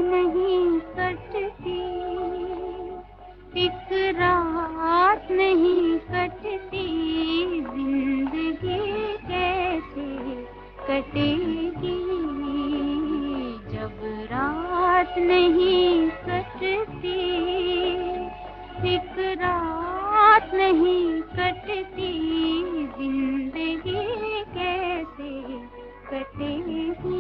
नहीं कटती, एक रात नहीं कटती, जिंदगी कैसे कटेगी जब रात नहीं कटती, एक रात नहीं कटती, जिंदगी कैसे कटेगी।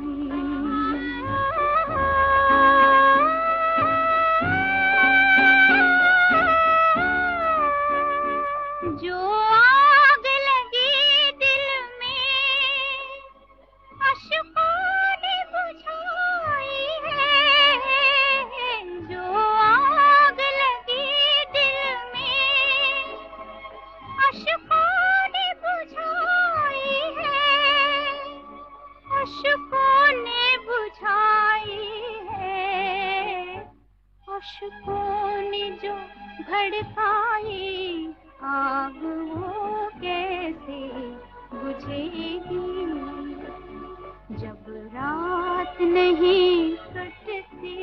जो आग लगी दिल में अश्कों ने बुझाई है, जो आग लगी दिल में अश्कों ने बुझाई है, अश्कों ने बुझाई है, अश्कों ने जो भड़काई आग वो कैसे बुझेगी जब रात नहीं कटती,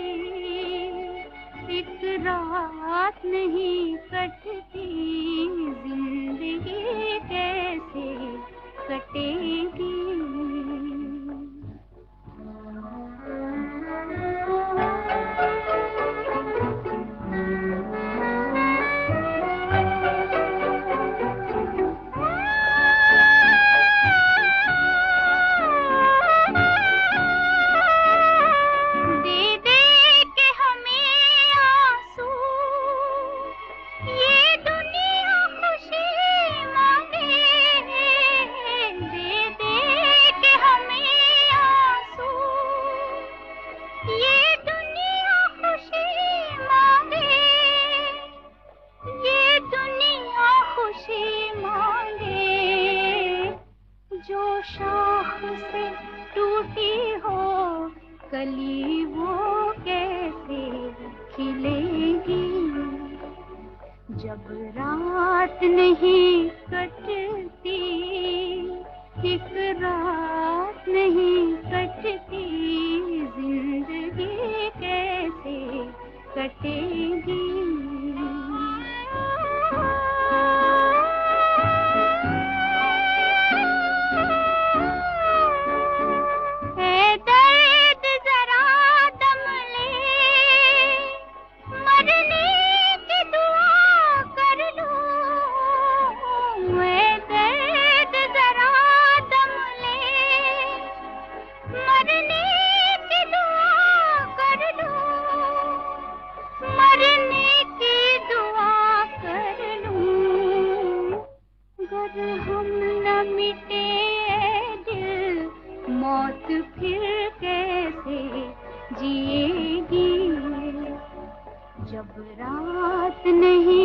एक रात नहीं कटती, जिंदगी कैसे कटेगी। जो शाख से टूटी हो कली वो कैसे खिलेगी जब रात नहीं कटती, एक रात नहीं कटती, जिंदगी कैसे कटेगी। हम न मिटे दिल मौत फिर कैसे जिएगी जब रात नहीं